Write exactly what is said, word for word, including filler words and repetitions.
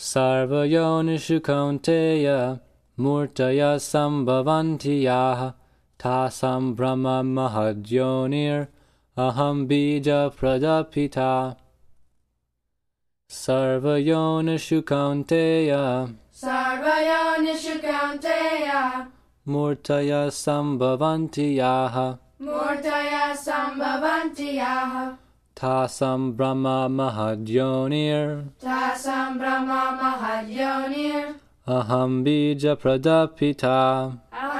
Sarvayonishu kaunteya murtaya sambhavanti yaha tasam brahma mahadyonir aham bija pradapita. Sarvayonishu kaunteya Sarvayonishu kaunteya murtaya sambhavanti yaha Murtaya sambhavanti yaha tasam brahma mahadyonir Tasam brahma mahadyonir aham bija pradapita. Aham